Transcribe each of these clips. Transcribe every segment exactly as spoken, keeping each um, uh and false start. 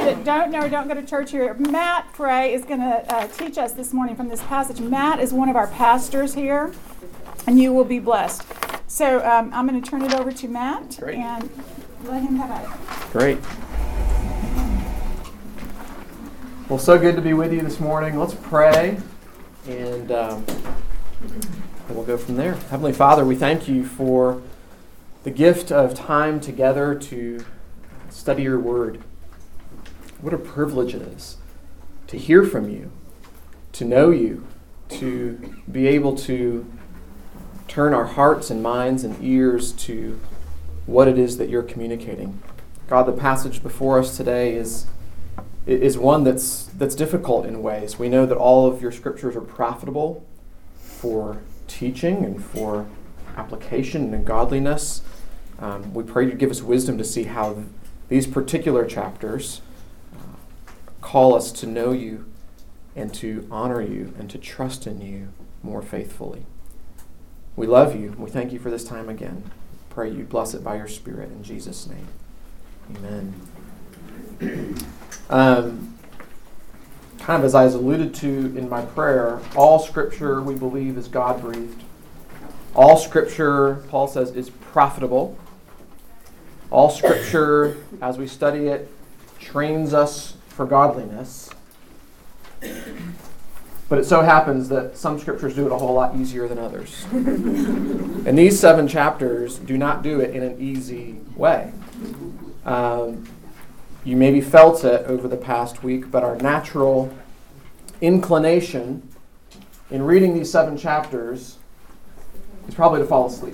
that don't know or don't go to church here, Matt Frey is going to uh, teach us this morning from this passage. Matt is one of our pastors here, and you will be blessed. So um, I'm going to turn it over to Matt Great. and let him have at it. Great. Well, so good to be with you this morning. Let's pray, and um, we'll go from there. Heavenly Father, we thank you for the gift of time together to study your word. What a privilege it is to hear from you, to know you, to be able to turn our hearts and minds and ears to what it is that you're communicating. God, the passage before us today is is one that's that's difficult in ways. We know that all of your scriptures are profitable for teaching and for application and godliness. Um, we pray you give us wisdom to see how th- these particular chapters uh, call us to know you and to honor you and to trust in you more faithfully. We love you. We thank you for this time again. Pray you bless it by your Spirit in Jesus' name. Amen. Um, kind of as I was alluded to in my prayer, all Scripture we believe is God-breathed. All Scripture, Paul says, is profitable. All Scripture, as we study it, trains us for godliness. But it so happens that some Scriptures do it a whole lot easier than others. And these seven chapters do not do it in an easy way. Um, you maybe felt it over the past week, but our natural inclination in reading these seven chapters is probably to fall asleep.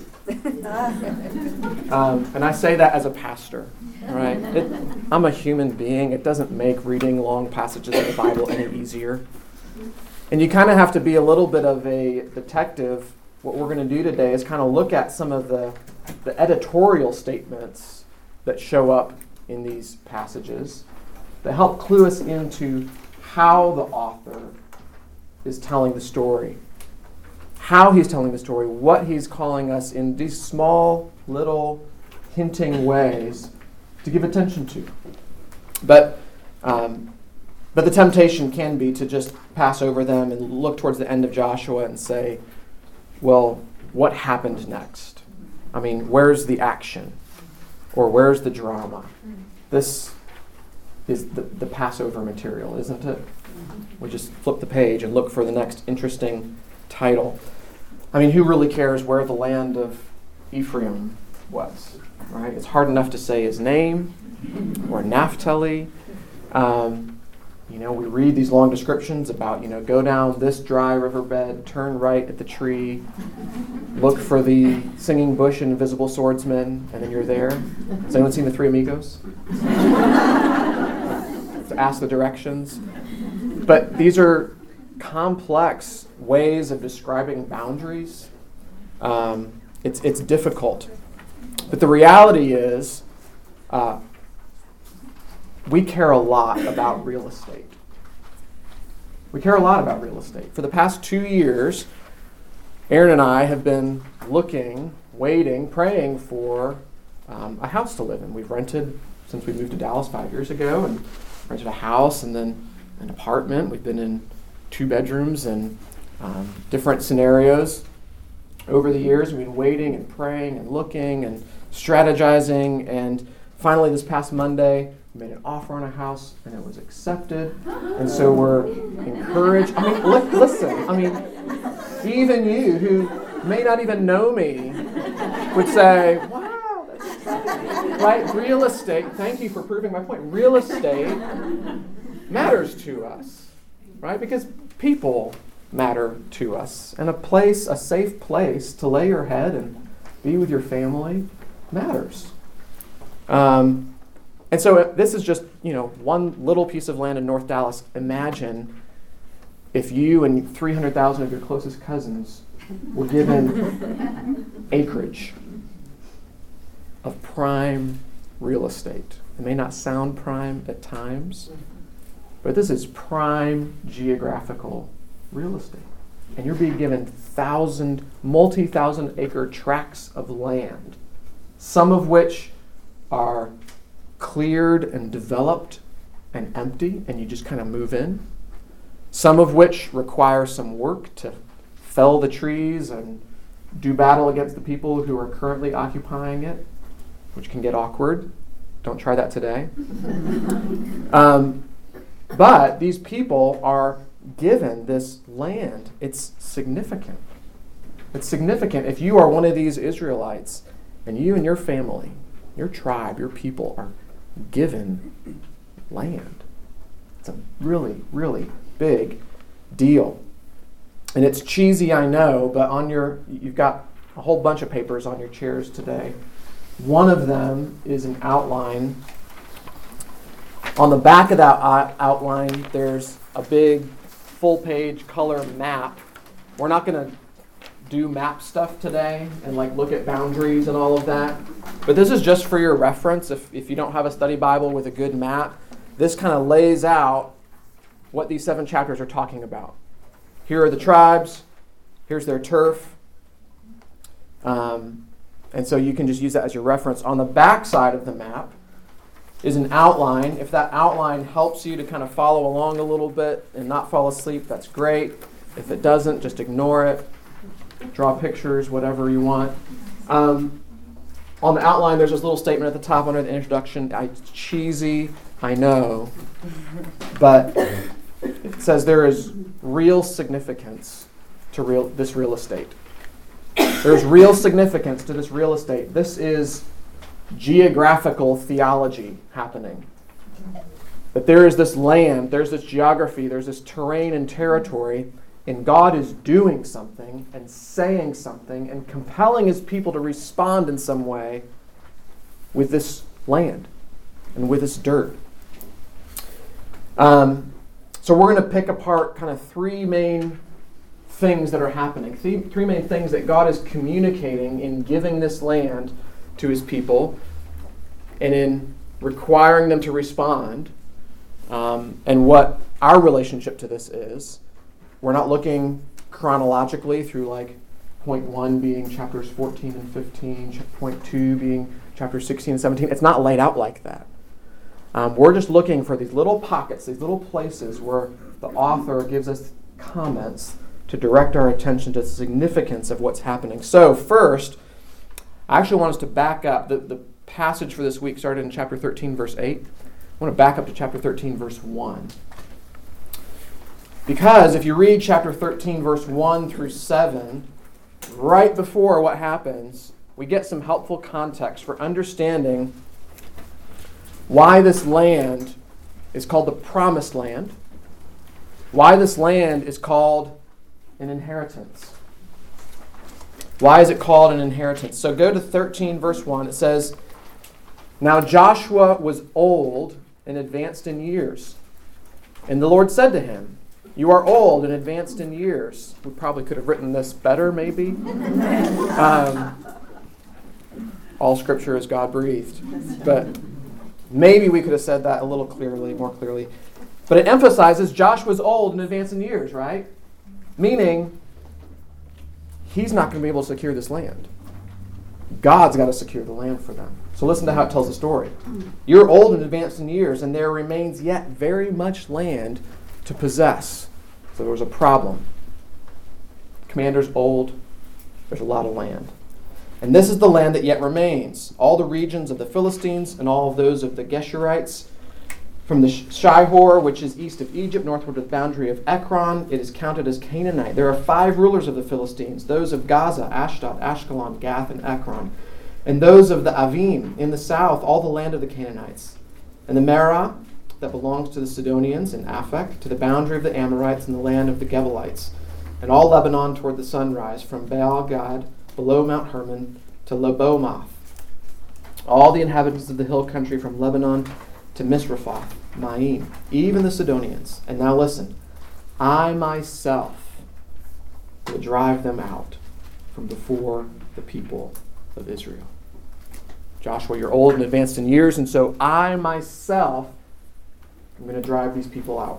Um, and I say that as a pastor, right? It, I'm a human being. It doesn't make reading long passages of the Bible any easier. And you kind of have to be a little bit of a detective. What we're going to do today is kind of look at some of the, the editorial statements that show up in these passages that help clue us into how the author is telling the story. How he's telling the story, what he's calling us in these small, little, hinting ways to give attention to. But um, but the temptation can be to just pass over them and look towards the end of Joshua and say, well, what happened next? I mean, where's the action? Or where's the drama? This is the, the Passover material, isn't it? We just flip the page and look for the next interesting title. I mean, who really cares where the land of Ephraim was, right? It's hard enough to say his name or Naphtali. Um, you know, we read these long descriptions about, you know, go down this dry riverbed, turn right at the tree, look for the singing bush and invisible swordsman, and then you're there. Has anyone seen The Three Amigos? To ask the directions. But these are complex ways of describing boundaries. Um, it's it's difficult. But the reality is, uh, we care a lot about real estate. We care a lot about real estate. For the past two years, Aaron and I have been looking, waiting, praying for um, a house to live in. We've rented since we moved to Dallas five years ago, and rented a house and then an apartment. We've been in two bedrooms and um, different scenarios over the years. We've been waiting and praying and looking and strategizing, and finally this past Monday we made an offer on a house and it was accepted, and so we're encouraged. I mean, li- listen, I mean, even you who may not even know me would say, wow, that's exciting. Right? Real estate, thank you for proving my point. Real estate matters to us, right? Because people matter to us. And a place, a safe place to lay your head and be with your family matters. Um, and so this is just, you know, one little piece of land in North Dallas. Imagine if you and three hundred thousand of your closest cousins were given acreage of prime real estate. It may not sound prime at times, but this is prime geographical real estate. And you're being given thousand, multi-thousand acre tracts of land, some of which are cleared and developed and empty, and you just kind of move in. Some of which require some work to fell the trees and do battle against the people who are currently occupying it, which can get awkward. Don't try that today. um, but these people are given this land. It's significant. It's significant if you are one of these Israelites and you and your family, your tribe, your people are given land. It's a really, really big deal. And it's cheesy, I know, but on your, you've got a whole bunch of papers on your chairs today. One of them is an outline. On the back of that outline, there's a big full-page color map. We're not going to do map stuff today and like look at boundaries and all of that. But this is just for your reference. If, if you don't have a study Bible with a good map, this kind of lays out what these seven chapters are talking about. Here are the tribes. Here's their turf. Um, and so you can just use that as your reference. On the back side of the map is an outline. If that outline helps you to kind of follow along a little bit and not fall asleep, that's great. If it doesn't, just ignore it. Draw pictures, whatever you want. Um, on the outline, there's this little statement at the top under the introduction. I, it's cheesy, I know. But it says there is real significance to real this real estate. There's real significance to this real estate. This is geographical theology happening. That there is this land, there's this geography, there's this terrain and territory, and God is doing something and saying something and compelling his people to respond in some way with this land and with this dirt. Um, so we're going to pick apart kind of three main things that are happening, three, three main things that God is communicating in giving this land to his people and in requiring them to respond, um, and what our relationship to this is. We're not looking chronologically through like point one being chapters fourteen and fifteen, point two being chapters sixteen and seventeen. It's not laid out like that. Um, we're just looking for these little pockets, these little places where the author gives us comments to direct our attention to the significance of what's happening. So first, I actually want us to back up. The, the passage for this week started in chapter thirteen, verse eight. I want to back up to chapter thirteen, verse one. Because if you read chapter thirteen, verse one through seven, right before what happens, we get some helpful context for understanding why this land is called the Promised Land, why this land is called an inheritance. Why is it called an inheritance? So go to thirteen, verse one. It says, "Now Joshua was old and advanced in years. And the Lord said to him, 'You are old and advanced in years.'" We probably could have written this better, maybe. um, all Scripture is God-breathed. But maybe we could have said that a little clearly, more clearly. But it emphasizes Joshua's old and advanced in years, right? Meaning, he's not going to be able to secure this land. God's got to secure the land for them. So listen to how it tells the story. "You're old and advanced in years, and there remains yet very much land to possess." So there was a problem. Commander's old. There's a lot of land. "And this is the land that yet remains, all the regions of the Philistines and all of those of the Geshurites, from the Shihor, which is east of Egypt, northward of the boundary of Ekron, it is counted as Canaanite. There are five rulers of the Philistines, those of Gaza, Ashdod, Ashkelon, Gath, and Ekron, and those of the Avim in the south, all the land of the Canaanites, and the Merah that belongs to the Sidonians, and Aphek, to the boundary of the Amorites, and the land of the Gebalites, and all Lebanon toward the sunrise, from Baal-Gad, below Mount Hermon, to Lebomath, all the inhabitants of the hill country from Lebanon to Misrephoth, Maim, even the Sidonians. And now listen, I myself will drive them out from before the people of Israel." Joshua, you're old and advanced in years, and so I myself am going to drive these people out.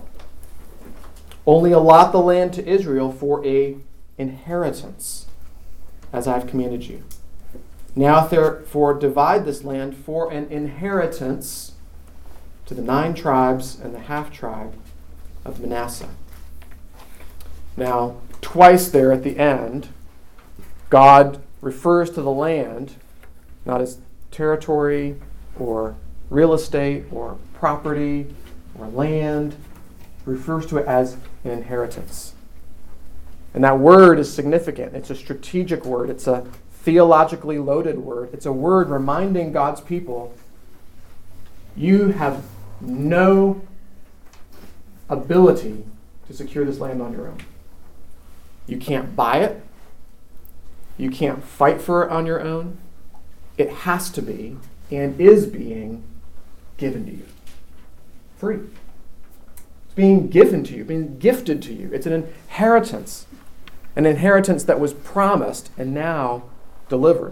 "Only allot the land to Israel for a inheritance, as I have commanded you. Now therefore divide this land for an inheritance to the nine tribes and the half-tribe of Manasseh. Now, twice there at the end, God refers to the land not as territory or real estate or property or land. He refers to it as an inheritance. And that word is significant. It's a strategic word. It's a theologically loaded word. It's a word reminding God's people, you have no ability to secure this land on your own. You can't buy it. You can't fight for it on your own. It has to be and is being given to you. Free. It's being given to you, being gifted to you. It's an inheritance. An inheritance that was promised and now delivered.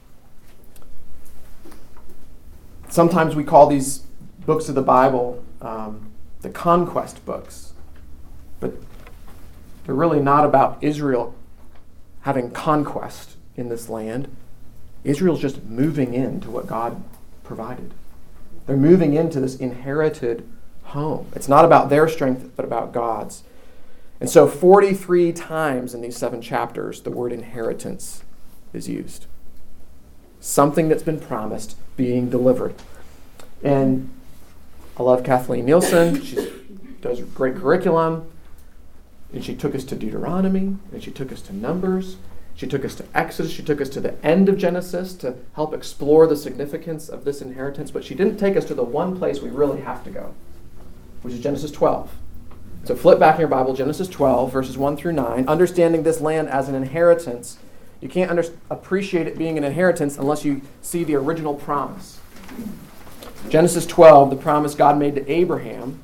Sometimes we call these books of the Bible um, the conquest books. But they're really not about Israel having conquest in this land. Israel's just moving into what God provided. They're moving into this inherited home. It's not about their strength, but about God's. And so forty-three times in these seven chapters, the word inheritance is used. Something that's been promised being delivered. And I love Kathleen Nielsen. She does great curriculum. And she took us to Deuteronomy, and she took us to Numbers. She took us to Exodus. She took us to the end of Genesis to help explore the significance of this inheritance. But she didn't take us to the one place we really have to go, which is Genesis twelve. So flip back in your Bible, Genesis twelve, verses one through nine. Understanding this land as an inheritance. You can't under- appreciate it being an inheritance unless you see the original promise. Genesis twelve, the promise God made to Abraham.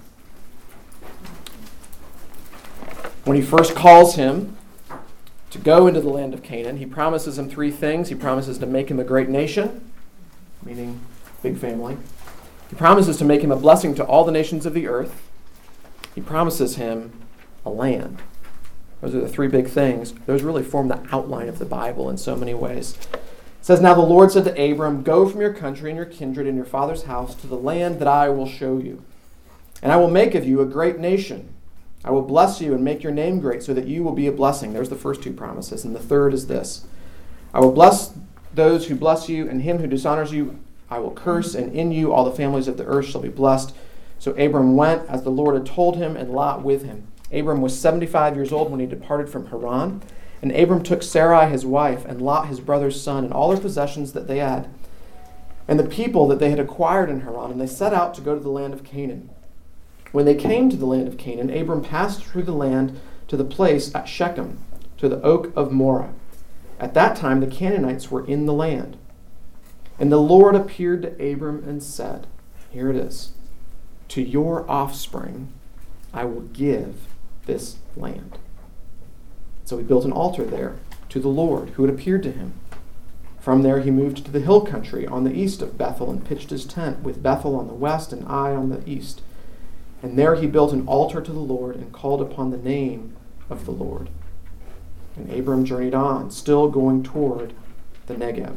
When he first calls him to go into the land of Canaan, he promises him three things. He promises to make him a great nation, meaning big family. He promises to make him a blessing to all the nations of the earth. He promises him a land. Those are the three big things. Those really form the outline of the Bible in so many ways. It says, now the Lord said to Abram, go from your country and your kindred and your father's house to the land that I will show you. And I will make of you a great nation. I will bless you and make your name great so that you will be a blessing. There's the first two promises. And the third is this. I will bless those who bless you, and him who dishonors you I will curse, and in you all the families of the earth shall be blessed. So Abram went as the Lord had told him, and Lot with him. Abram was seventy-five years old when he departed from Haran. And Abram took Sarai his wife, and Lot his brother's son, and all their possessions that they had, and the people that they had acquired in Haran, and they set out to go to the land of Canaan. When they came to the land of Canaan, Abram passed through the land to the place at Shechem, to the oak of Moreh. At that time the Canaanites were in the land. And the Lord appeared to Abram and said, here it is, to your offspring I will give this land. So he built an altar there to the Lord who had appeared to him. From there he moved to the hill country on the east of Bethel and pitched his tent, with Bethel on the west and Ai on the east. And there he built an altar to the Lord and called upon the name of the Lord. And Abram journeyed on, still going toward the Negev.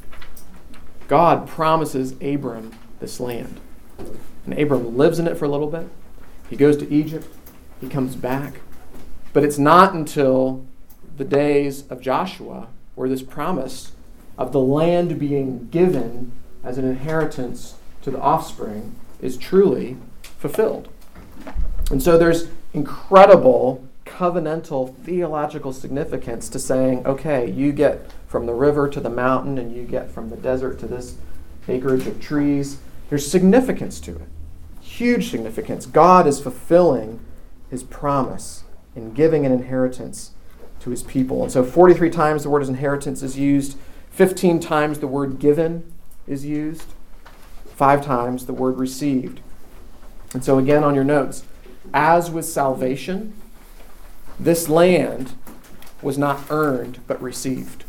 God promises Abram this land. And Abram lives in it for a little bit. He goes to Egypt. He comes back. But it's not until the days of Joshua where this promise of the land being given as an inheritance to the offspring is truly fulfilled. And so there's incredible covenantal theological significance to saying, okay, you get from the river to the mountain and you get from the desert to this acreage of trees. There's significance to it. Huge significance. God is fulfilling his promise in giving an inheritance to his people. And so forty-three times the word inheritance is used. fifteen times the word given is used. Five times the word received. And so again on your notes, as with salvation, this land was not earned but received.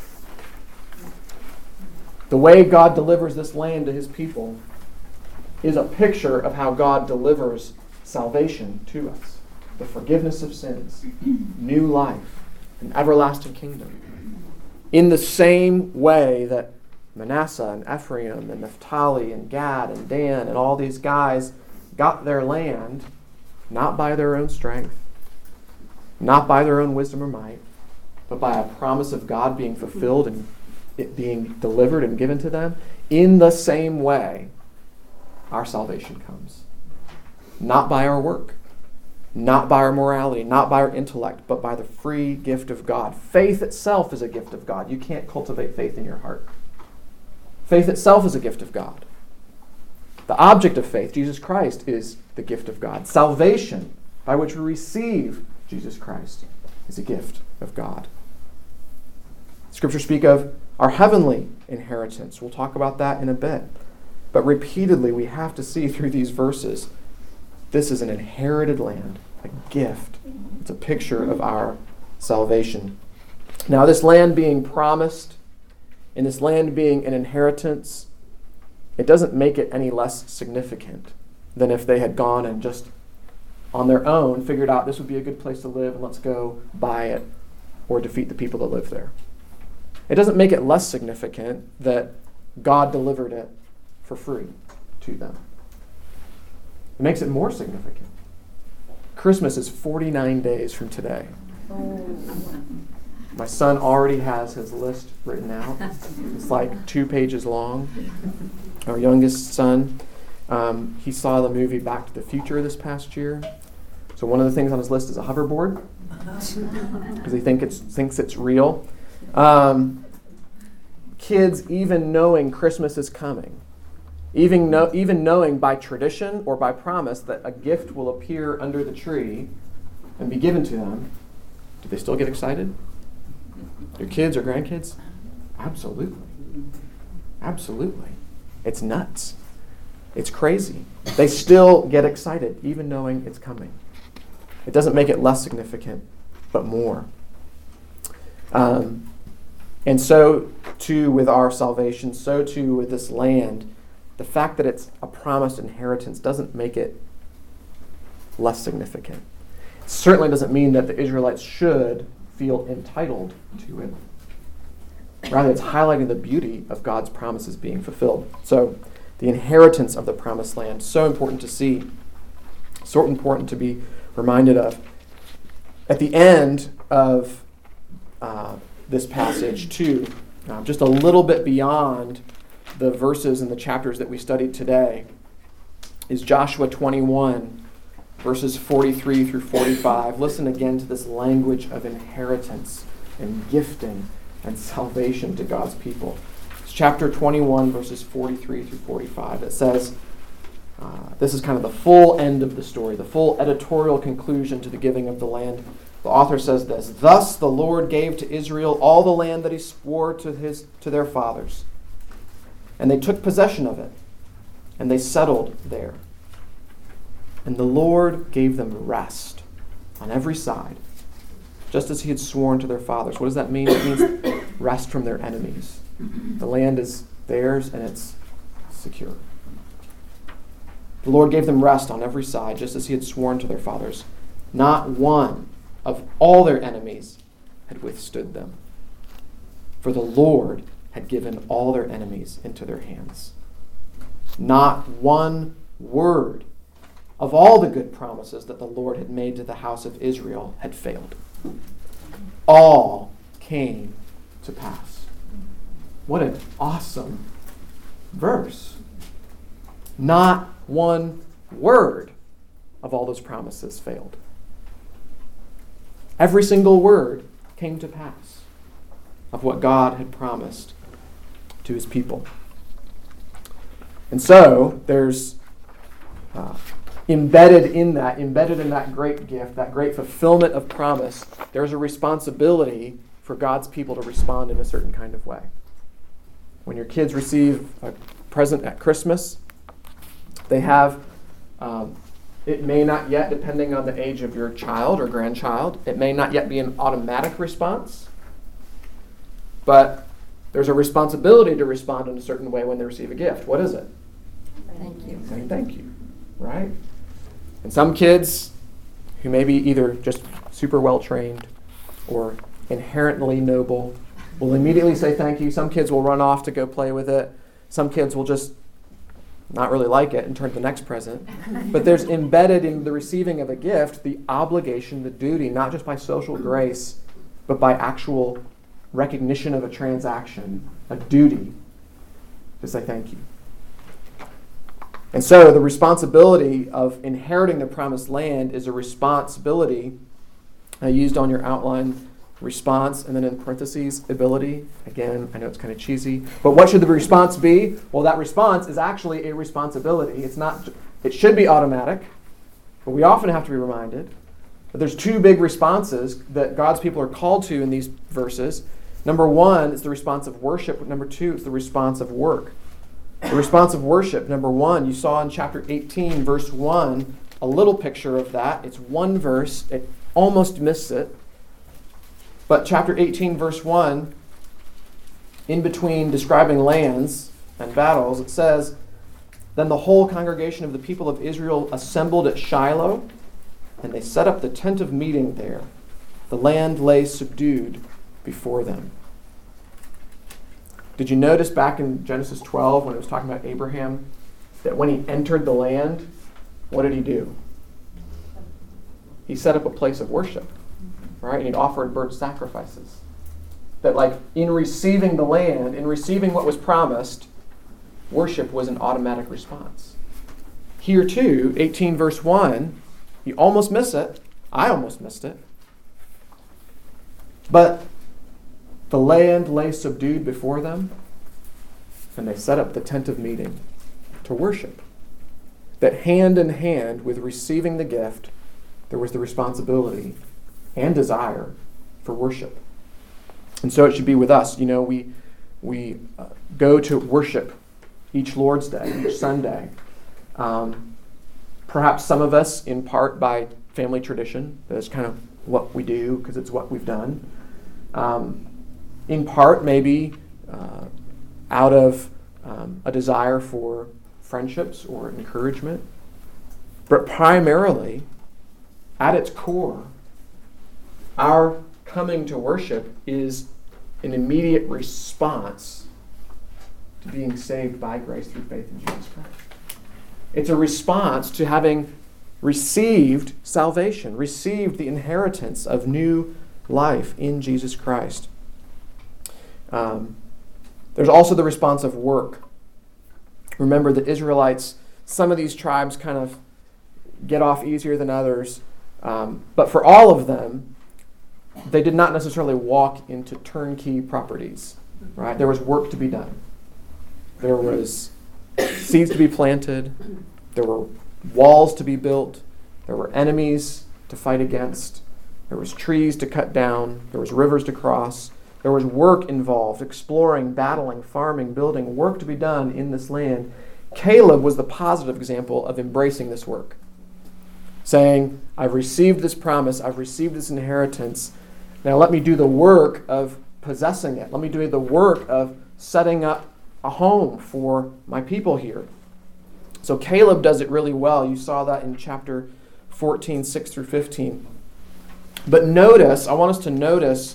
The way God delivers this land to his people is a picture of how God delivers salvation to us. The forgiveness of sins, new life, an everlasting kingdom. In the same way that Manasseh and Ephraim and Naphtali and Gad and Dan and all these guys got their land not by their own strength, not by their own wisdom or might, but by a promise of God being fulfilled and it being delivered and given to them, in the same way, our salvation comes. Not by our work, not by our morality, not by our intellect, but by the free gift of God. Faith itself is a gift of God. You can't cultivate faith in your heart. Faith itself is a gift of God. The object of faith, Jesus Christ, is the gift of God. Salvation, by which we receive Jesus Christ, is a gift of God. Scriptures speak of our heavenly inheritance. We'll talk about that in a bit. But repeatedly, we have to see through these verses, this is an inherited land, a gift. It's a picture of our salvation. Now, this land being promised, and this land being an inheritance, it doesn't make it any less significant than if they had gone and just on their own figured out this would be a good place to live and let's go buy it or defeat the people that live there. It doesn't make it less significant that God delivered it for free to them. It makes it more significant. Christmas is forty-nine days from today. My son already has his list written out. It's like two pages long. Our youngest son, um, he saw the movie Back to the Future this past year. So one of the things on his list is a hoverboard because he think it's, thinks it's real. Um, kids, even knowing Christmas is coming, even, know, even knowing by tradition or by promise that a gift will appear under the tree and be given to them, do they still get excited? Your kids or grandkids? Absolutely. Absolutely. It's nuts. It's crazy. They still get excited, even knowing it's coming. It doesn't make it less significant, but more. Um, and so too with our salvation, so too with this land. The fact that it's a promised inheritance doesn't make it less significant. It certainly doesn't mean that the Israelites should feel entitled to it. Rather, it's highlighting the beauty of God's promises being fulfilled. So, the inheritance of the promised land, so important to see, so important to be reminded of. At the end of uh, this passage, too, uh, just a little bit beyond the verses and the chapters that we studied today, is Joshua twenty-one, verses forty-three through forty-five. Listen again to this language of inheritance and gifting and salvation to God's people. It's chapter twenty-one, verses forty-three through forty-five. It says, uh, this is kind of the full end of the story, the full editorial conclusion to the giving of the land. The author says this: "Thus the Lord gave to Israel all the land that he swore to his to their fathers. And they took possession of it, and they settled there. And the Lord gave them rest on every side, just as he had sworn to their fathers." What does that mean? It means rest from their enemies. The land is theirs, and it's secure. The Lord gave them rest on every side, just as he had sworn to their fathers. Not one of all their enemies had withstood them, for the Lord had given all their enemies into their hands. Not one word of all the good promises that the Lord had made to the house of Israel had failed. All came to pass. What an awesome verse. Not one word of all those promises failed. Every single word came to pass of what God had promised to his people. And so there's uh, embedded in that, embedded in that great gift, that great fulfillment of promise, there's a responsibility for God's people to respond in a certain kind of way. When your kids receive a present at Christmas, they have, um, it may not yet, depending on the age of your child or grandchild, it may not yet be an automatic response, but there's a responsibility to respond in a certain way when they receive a gift. What is it? Thank you. Saying thank you, right? And some kids who may be either just super well trained or inherently noble will immediately say thank you. Some kids will run off to go play with it. Some kids will just not really like it, and turn to the next present. But there's embedded in the receiving of a gift the obligation, the duty, not just by social grace, but by actual recognition of a transaction, a duty to say thank you. And so the responsibility of inheriting the promised land is a responsibility, I used on your outline, response, and then in parentheses, ability. Again, I know it's kind of cheesy, but what should the response be? Well, that response is actually a responsibility. It's not, it should be automatic, but we often have to be reminded that there's two big responses that God's people are called to in these verses. Number one is the response of worship. Number two is the response of work. The response of worship, number one, you saw in chapter eighteen, verse one, a little picture of that. It's one verse. It almost missed it. But chapter eighteen, verse one, in between describing lands and battles, it says, "Then the whole congregation of the people of Israel assembled at Shiloh, and they set up the tent of meeting there. The land lay subdued before them." Did you notice back in Genesis twelve, when it was talking about Abraham, that when he entered the land, what did he do? He set up a place of worship, right? And he offered burnt sacrifices. That like in receiving the land, in receiving what was promised, worship was an automatic response. Here too, eighteen verse one, you almost miss it. I almost missed it. But the land lay subdued before them, and they set up the tent of meeting to worship. That hand in hand with receiving the gift, there was the responsibility and desire for worship. And so it should be with us. You know, we we uh, go to worship each Lord's Day, each Sunday. Um, perhaps some of us, in part by family tradition, that's kind of what we do because it's what we've done. Um, in part, maybe uh, out of um, a desire for friendships or encouragement. But primarily, at its core, our coming to worship is an immediate response to being saved by grace through faith in Jesus Christ. It's a response to having received salvation, received the inheritance of new life in Jesus Christ. Um, there's also the response of work. Remember, the Israelites, some of these tribes kind of get off easier than others, um, but for all of them, they did not necessarily walk into turnkey properties, right? There was work to be done. There was seeds to be planted. There were walls to be built. There were enemies to fight against. There was trees to cut down. There was rivers to cross. There was work involved, exploring, battling, farming, building, work to be done in this land. Caleb was the positive example of embracing this work, saying, I've received this promise, I've received this inheritance. Now let me do the work of possessing it. Let me do the work of setting up a home for my people here. So Caleb does it really well. You saw that in chapter fourteen, six through fifteen. But notice, I want us to notice,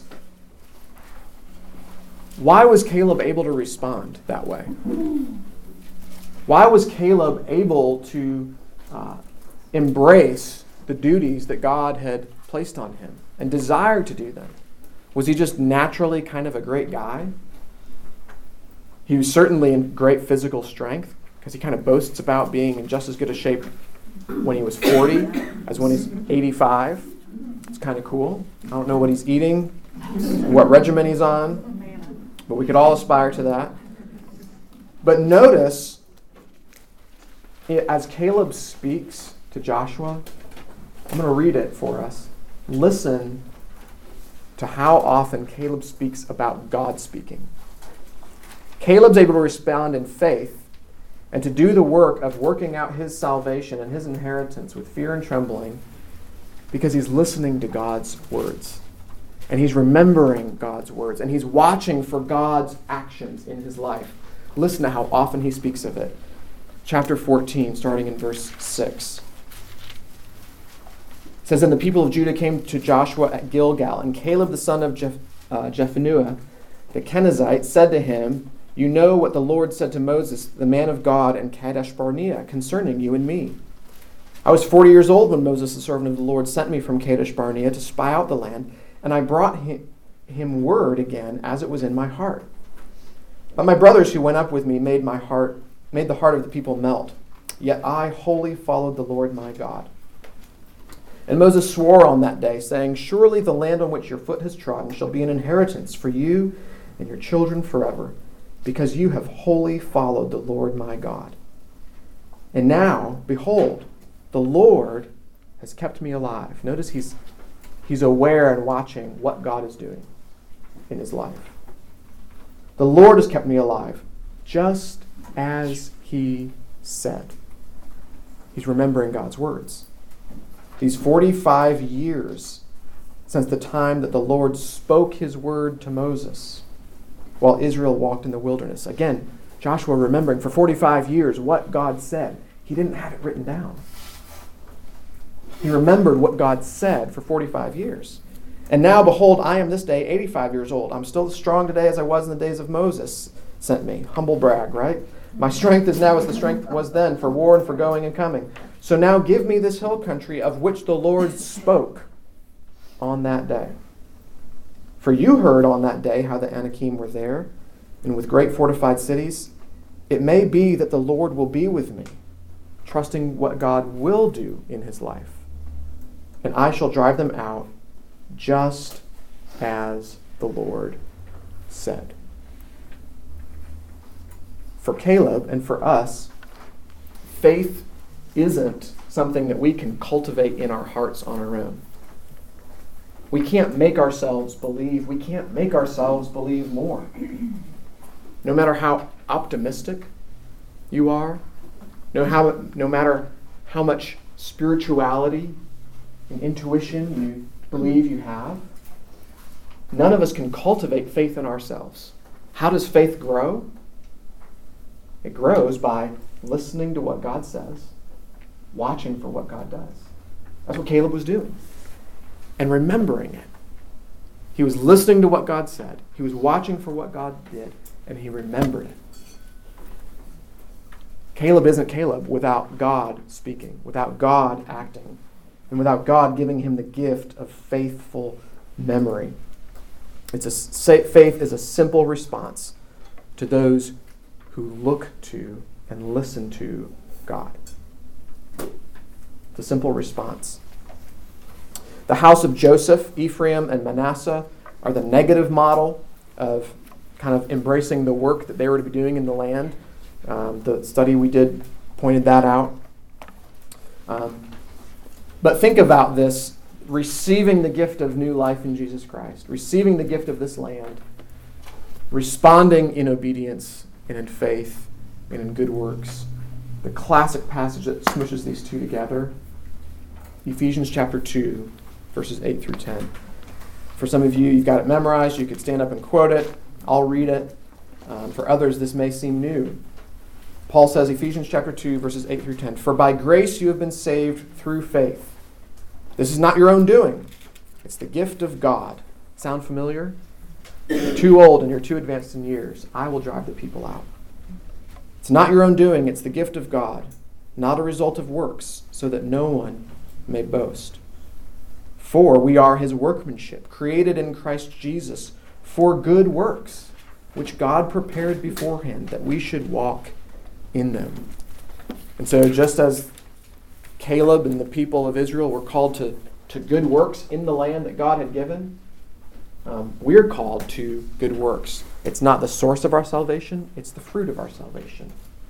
why was Caleb able to respond that way? Why was Caleb able to uh, embrace the duties that God had placed on him and desired to do them? Was he just naturally kind of a great guy? He was certainly in great physical strength, because he kind of boasts about being in just as good a shape when he was forty as when he's eighty-five. It's kind of cool. I don't know what he's eating, what regimen he's on, but we could all aspire to that. But notice, as Caleb speaks to Joshua, I'm going to read it for us. Listen to how often Caleb speaks about God speaking. Caleb's able to respond in faith and to do the work of working out his salvation and his inheritance with fear and trembling because he's listening to God's words. And he's remembering God's words. And he's watching for God's actions in his life. Listen to how often he speaks of it. Chapter fourteen, starting in verse six. It says, And the people of Judah came to Joshua at Gilgal, and Caleb the son of Jeph- uh, Jephunneh, the Kenizzite, said to him, You know what the Lord said to Moses, the man of God, in Kadesh Barnea, concerning you and me. I was forty years old when Moses, the servant of the Lord, sent me from Kadesh Barnea to spy out the land, and I brought him, him word again as it was in my heart. But my brothers who went up with me made my heart, made the heart of the people melt. Yet I wholly followed the Lord my God. And Moses swore on that day, saying, Surely the land on which your foot has trodden shall be an inheritance for you and your children forever, because you have wholly followed the Lord my God. And now, behold, the Lord has kept me alive. Notice he's, he's aware and watching what God is doing in his life. The Lord has kept me alive, just as he said. He's remembering God's words. These forty-five years since the time that the Lord spoke his word to Moses while Israel walked in the wilderness. Again, Joshua remembering for forty-five years what God said. He didn't have it written down. He remembered what God said for forty-five years. And now, behold, I am this day eighty-five years old. I'm still as strong today as I was in the days of Moses sent me. Humble brag, right? My strength is now as the strength was then for war and for going and coming. So now give me this hill country of which the Lord spoke on that day. For you heard on that day how the Anakim were there, and with great fortified cities. It may be that the Lord will be with me, trusting what God will do in his life. And I shall drive them out just as the Lord said. For Caleb and for us, faith isn't something that we can cultivate in our hearts on our own. We can't make ourselves believe. We can't make ourselves believe more. No matter how optimistic you are, no, how, no matter how much spirituality and intuition you believe you have, none of us can cultivate faith in ourselves. How does faith grow? It grows by listening to what God says, watching for what God does. That's what Caleb was doing. And remembering it. He was listening to what God said. He was watching for what God did. And he remembered it. Caleb isn't Caleb without God speaking, without God acting, and without God giving him the gift of faithful memory. It's a, faith is a simple response to those who look to and listen to God. The simple response. The house of Joseph, Ephraim, and Manasseh are the negative model of kind of embracing the work that they were to be doing in the land. Um, the study we did pointed that out. Um, but think about this, receiving the gift of new life in Jesus Christ, receiving the gift of this land, responding in obedience and in faith and in good works. The classic passage that smushes these two together, Ephesians chapter two, verses eight through ten. For some of you, you've got it memorized. You could stand up and quote it. I'll read it. Um, for others, this may seem new. Paul says, Ephesians chapter two, verses eight through ten, For by grace you have been saved through faith. This is not your own doing. It's the gift of God. Sound familiar? You're too old and you're too advanced in years. I will drive the people out. It's not your own doing. It's the gift of God, not a result of works, so that no one may boast. For we are his workmanship, created in Christ Jesus for good works, which God prepared beforehand that we should walk in them. And so just as Caleb and the people of Israel were called to, to good works in the land that God had given, um, we're called to good works. It's not the source of our salvation, it's the fruit of our salvation.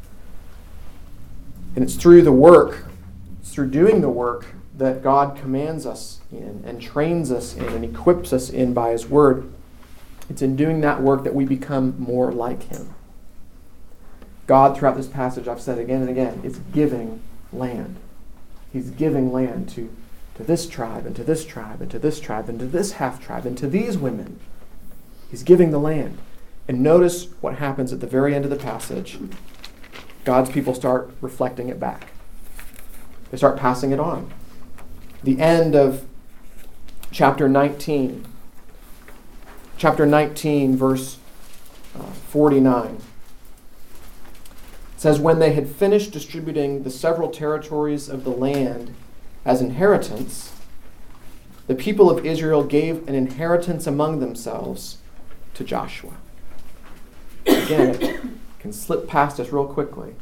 And it's through the work, it's through doing the work that God commands us in and trains us in and equips us in by his word. It's in doing that work that we become more like him. God, throughout this passage, I've said again and again, is giving land. He's giving land to, to this tribe and to this tribe and to this tribe and to this half-tribe and to these women. He's giving the land. And notice what happens at the very end of the passage. God's people start reflecting it back. They start passing it on. The end of chapter nineteen. Chapter nineteen, verse uh, forty-nine. says, when they had finished distributing the several territories of the land as inheritance, the people of Israel gave an inheritance among themselves to Joshua. Again, it can slip past us real quickly.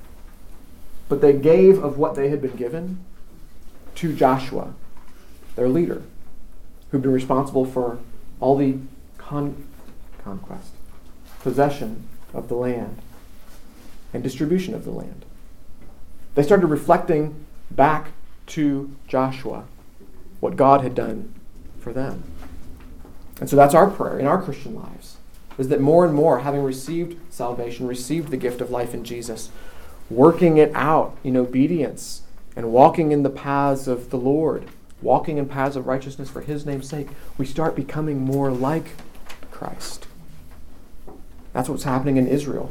But they gave of what they had been given to Joshua, their leader, who'd been responsible for all the con- conquest, possession of the land, and distribution of the land. They started reflecting back to Joshua what God had done for them. And so that's our prayer in our Christian lives, is that more and more, having received salvation, received the gift of life in Jesus, working it out in obedience and walking in the paths of the Lord, walking in paths of righteousness for his name's sake, we start becoming more like Christ. That's what's happening in Israel.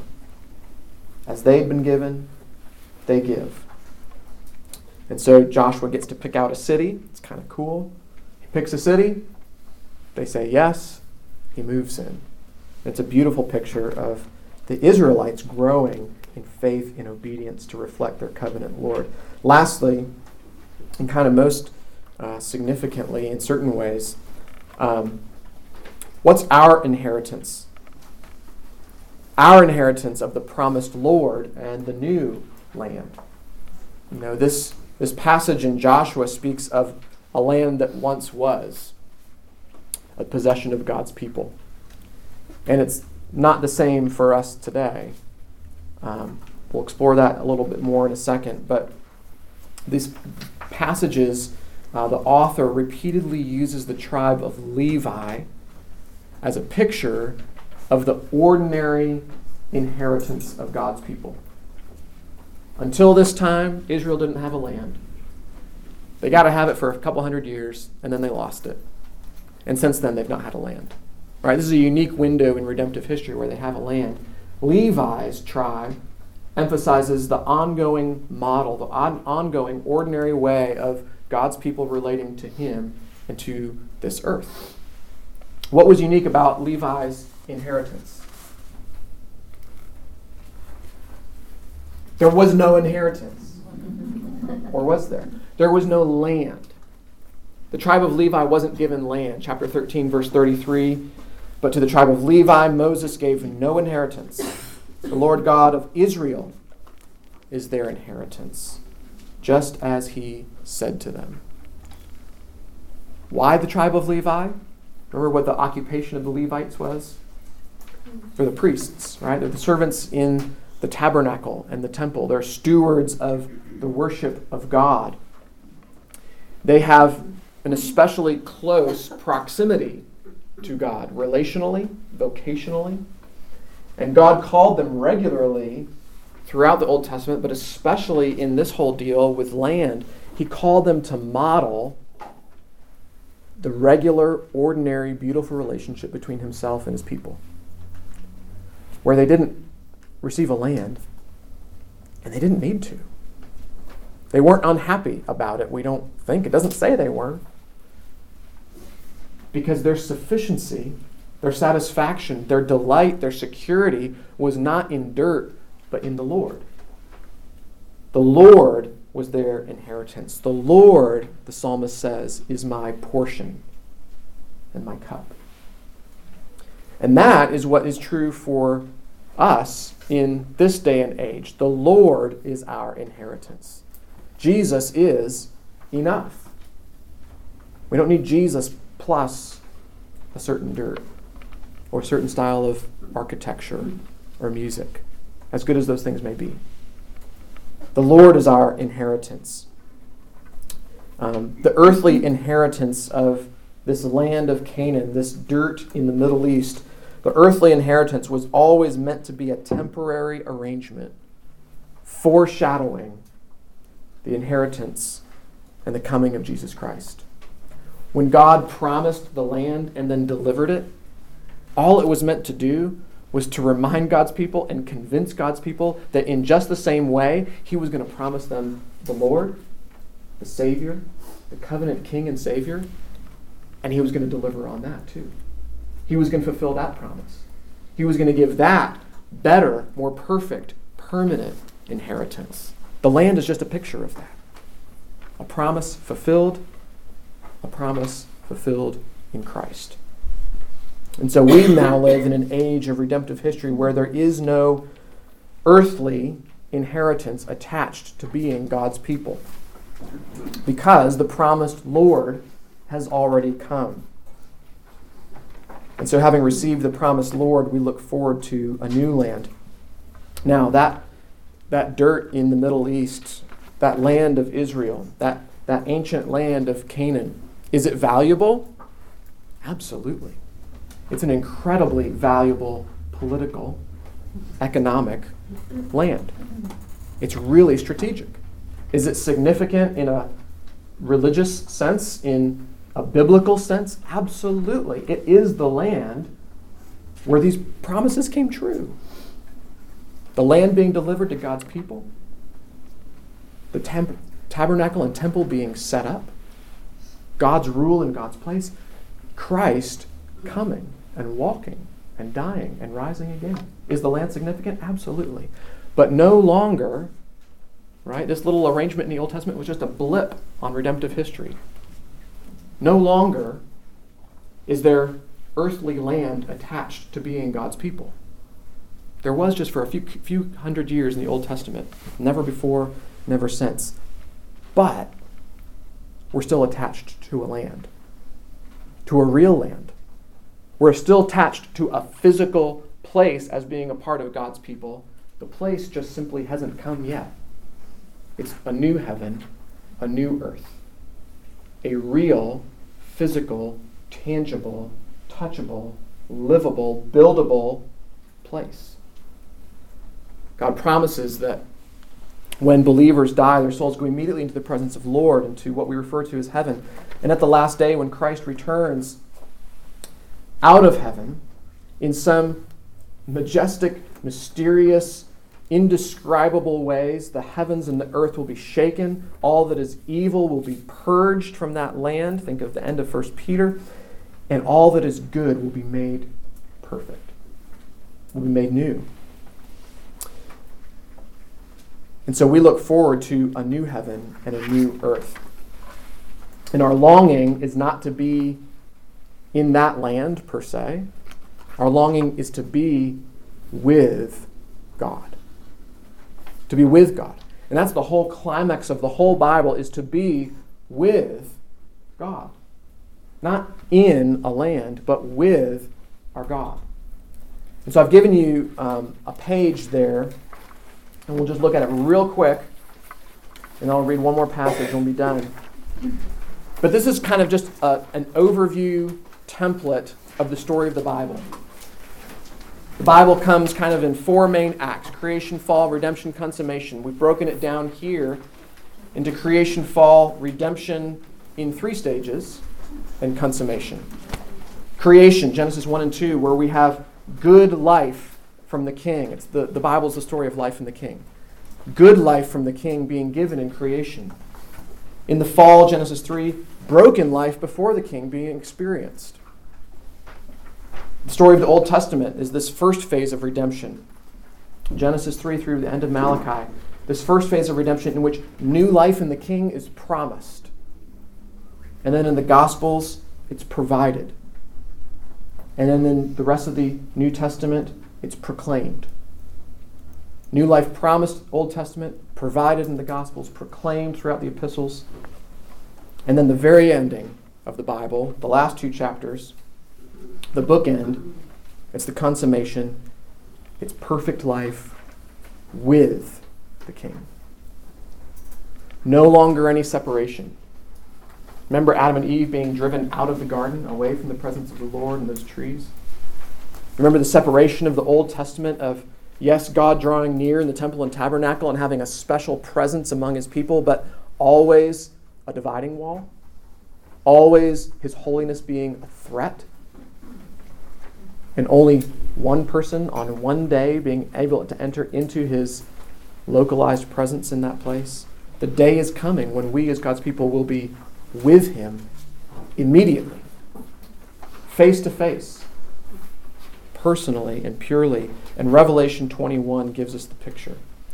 As they've been given, they give. And so Joshua gets to pick out a city. It's kind of cool. He picks a city. They say yes. He moves in. It's a beautiful picture of the Israelites growing in faith and obedience to reflect their covenant Lord. Lastly, and kind of most uh, significantly in certain ways, um, what's our inheritance? Our inheritance of the promised Lord and the new land. You know, this, this passage in Joshua speaks of a land that once was a possession of God's people. And it's not the same for us today. Um, we'll explore that a little bit more in a second. But these passages, uh, the author repeatedly uses the tribe of Levi as a picture of the ordinary inheritance of God's people. Until this time, Israel didn't have a land. They got to have it for a couple hundred years, and then they lost it. And since then, they've not had a land. Right? This is a unique window in redemptive history where they have a land. Levi's tribe emphasizes the ongoing model, the on- ongoing ordinary way of God's people relating to him and to this earth. What was unique about Levi's inheritance? There was no inheritance. Or was there? There was no land. The tribe of Levi wasn't given land. Chapter thirteen, verse thirty-three. But to the tribe of Levi, Moses gave no inheritance. The Lord God of Israel is their inheritance, just as he said to them. Why the tribe of Levi? Remember what the occupation of the Levites was? They're the priests, right? They're the servants in the tabernacle and the temple. They're stewards of the worship of God. They have an especially close proximity to God, relationally, vocationally. And God called them regularly throughout the Old Testament, but especially in this whole deal with land, he called them to model the regular, ordinary, beautiful relationship between himself and his people, where they didn't receive a land, and they didn't need to. They weren't unhappy about it, we don't think. It doesn't say they were. Because their sufficiency, their satisfaction, their delight, their security was not in dirt, but in the Lord. The Lord was their inheritance. The Lord, the psalmist says, is my portion and my cup. And that is what is true for us in this day and age. The Lord is our inheritance. Jesus is enough. We don't need Jesus plus a certain dirt or a certain style of architecture or music, as good as those things may be. The Lord is our inheritance. Um, the earthly inheritance of this land of Canaan, this dirt in the Middle East, the earthly inheritance was always meant to be a temporary arrangement, foreshadowing the inheritance and the coming of Jesus Christ. When God promised the land and then delivered it, all it was meant to do was to remind God's people and convince God's people that in just the same way, he was going to promise them the Lord, the Savior, the covenant King and Savior, and he was going to deliver on that too. He was going to fulfill that promise. He was going to give that better, more perfect, permanent inheritance. The land is just a picture of that. A promise fulfilled, a promise fulfilled in Christ. And so we now live in an age of redemptive history where there is no earthly inheritance attached to being God's people, because the promised Lord has already come. And so having received the promised Lord, we look forward to a new land. Now, that that dirt in the Middle East, that land of Israel, that, that ancient land of Canaan, is it valuable? Absolutely. It's an incredibly valuable political, economic land. It's really strategic. Is it significant in a religious sense, in a biblical sense? Absolutely. It is the land where these promises came true. The land being delivered to God's people, the temp- tabernacle and temple being set up, God's rule in God's place, Christ coming and walking and dying and rising again. Is the land significant? Absolutely. But no longer, right, this little arrangement in the Old Testament was just a blip on redemptive history. No longer is there earthly land attached to being God's people. There was just for a few, few hundred years in the Old Testament. Never before, never since. But we're still attached to a land, to a real land. We're still attached to a physical place as being a part of God's people. The place just simply hasn't come yet. It's a new heaven, a new earth. A real, physical, tangible, touchable, livable, buildable place. God promises that when believers die, their souls go immediately into the presence of the Lord, into what we refer to as heaven. And at the last day, when Christ returns out of heaven, in some majestic, mysterious, indescribable ways, the heavens and the earth will be shaken. All that is evil will be purged from that land. Think of the end of First Peter. And all that is good will be made perfect, will be made new. And so we look forward to a new heaven and a new earth. And our longing is not to be in that land per se. Our longing is to be with God. To be with God. And that's the whole climax of the whole Bible, is to be with God. Not in a land, but with our God. And so I've given you um, a page there, and we'll just look at it real quick, and I'll read one more passage and we'll be done. But this is kind of just a, an overview template of the story of the Bible. The Bible comes kind of in four main acts: creation, fall, redemption, consummation. We've broken it down here into creation, fall, redemption in three stages, and consummation. Creation, Genesis one and two, where we have good life from the king. It's the, the Bible is the story of life from the king. Good life from the king being given in creation. In the fall, Genesis three, broken life before the king being experienced. The story of the Old Testament is this first phase of redemption. Genesis three through the end of Malachi. This first phase of redemption in which new life in the king is promised. And then in the Gospels, it's provided. And then in the rest of the New Testament, it's proclaimed. New life promised, Old Testament, provided in the Gospels, proclaimed throughout the epistles. And then the very ending of the Bible, the last two chapters, the bookend, it's the consummation. It's perfect life with the King. No longer any separation. Remember Adam and Eve being driven out of the garden, away from the presence of the Lord and those trees? Remember the separation of the Old Testament of, yes, God drawing near in the temple and tabernacle and having a special presence among his people, but always a dividing wall? Always his holiness being a threat? And only one person on one day being able to enter into his localized presence in that place? The day is coming when we as God's people will be with him immediately, face to face, personally and purely. And Revelation twenty-one gives us the picture.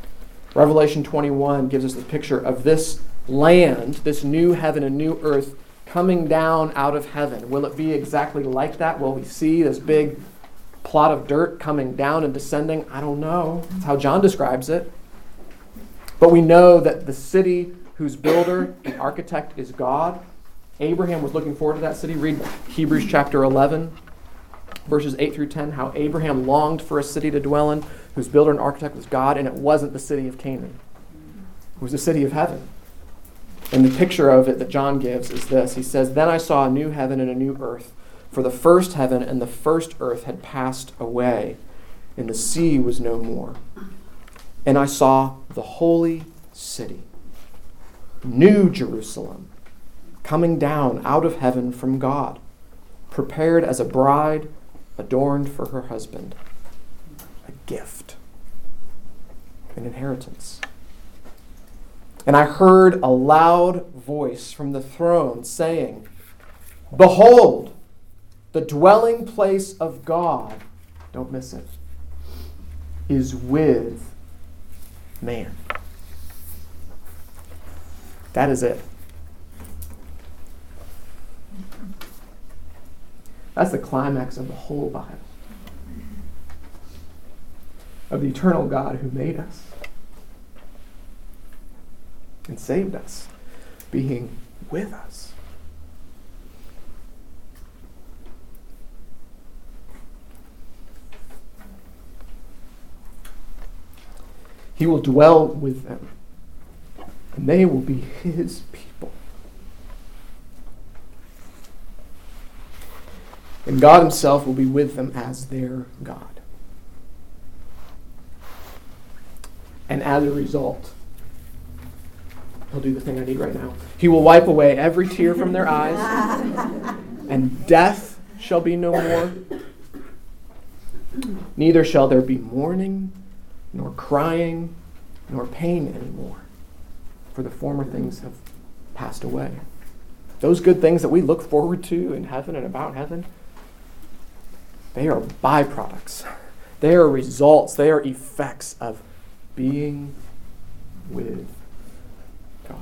Revelation twenty-one gives us the picture of this land, this new heaven and new earth coming down out of heaven. Will it be exactly like that? Will we see this big plot of dirt coming down and descending? I don't know. That's how John describes it. But we know that the city whose builder and architect is God. Abraham was looking forward to that city. Read Hebrews chapter eleven, verses eight through ten, how Abraham longed for a city to dwell in, whose builder and architect was God, and it wasn't the city of Canaan. It was the city of heaven. And the picture of it that John gives is this. He says, "Then I saw a new heaven and a new earth, for the first heaven and the first earth had passed away, and the sea was no more. And I saw the holy city, New Jerusalem, coming down out of heaven from God, prepared as a bride adorned for her husband, a gift, an inheritance. And I heard a loud voice from the throne saying, 'Behold, the dwelling place of God,'" don't miss it, "is with man." That is it. That's the climax of the whole Bible. Of the eternal God who made us and saved us, being with us. He will dwell with them, and they will be his people. And God himself will be with them as their God. And as a result, he'll do the thing I need right now. He will wipe away every tear from their eyes, and death shall be no more. Neither shall there be mourning, nor crying, nor pain anymore, for the former things have passed away. Those good things that we look forward to in heaven and about heaven, they are byproducts. They are results. They are effects of being with God.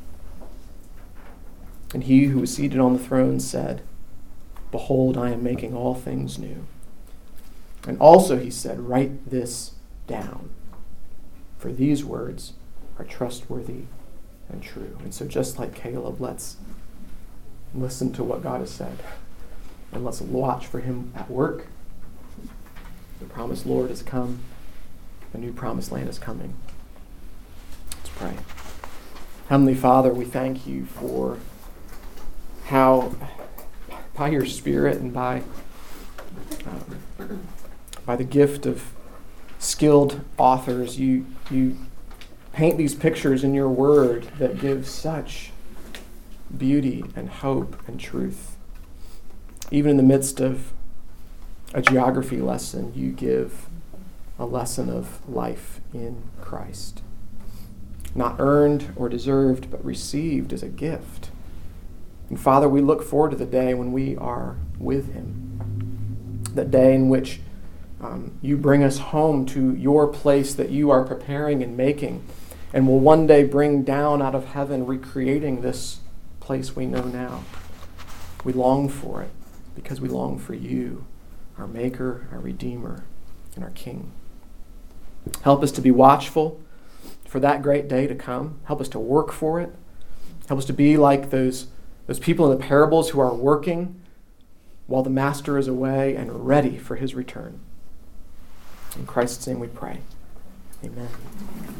And he who was seated on the throne said, "Behold, I am making all things new." And also he said, "Write this down, for these words are trustworthy and true." And so just like Caleb, let's listen to what God has said. And let's watch for him at work. The promised Lord has come. The new promised land is coming. Let's pray. Heavenly Father, we thank you for how, by your Spirit and by, um, by the gift of skilled authors, you, you paint these pictures in your word that give such beauty and hope and truth. Even in the midst of a geography lesson, you give a lesson of life in Christ. Not earned or deserved, but received as a gift. And Father, we look forward to the day when we are with him. That day in which um, you bring us home to your place that you are preparing and making, and will one day bring down out of heaven, recreating this place we know now. We long for it, because we long for you, our Maker, our Redeemer, and our King. Help us to be watchful for that great day to come. Help us to work for it. Help us to be like those, those people in the parables who are working while the Master is away and ready for his return. In Christ's name we pray. Amen.